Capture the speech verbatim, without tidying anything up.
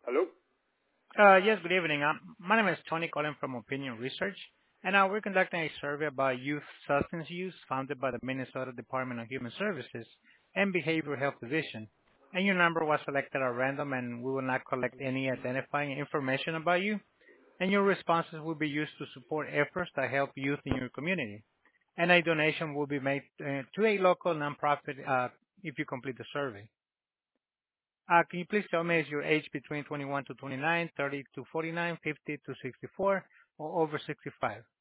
Hello? Uh Yes, good evening. Um, My name is Tony calling from Opinion Research, and uh, we're conducting a survey about youth substance use founded by the Minnesota Department of Human Services and Behavioral Health Division. And your number was selected at random, and we will not collect any identifying information about you, and your responses will be used to support efforts that help youth in your community. And a donation will be made uh, to a local nonprofit uh, if you complete the survey. Uh, Can you please tell me, is your age between twenty-one to twenty-nine, thirty to forty-nine, fifty to sixty-four, or over sixty-five?